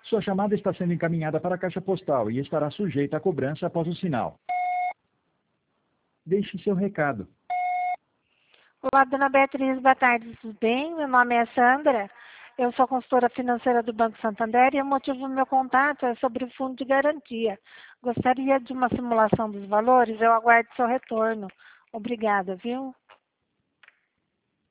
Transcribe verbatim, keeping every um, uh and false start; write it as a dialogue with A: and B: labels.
A: Sua chamada está sendo encaminhada para a caixa postal e estará sujeita a cobrança após o sinal. Deixe seu recado.
B: Olá, dona Beatriz, boa tarde, tudo bem? Meu nome é Sandra, eu sou consultora financeira do Banco Santander e o motivo do meu contato é sobre o fundo de garantia. Gostaria de uma simulação dos valores, eu aguardo seu retorno. Obrigada, viu?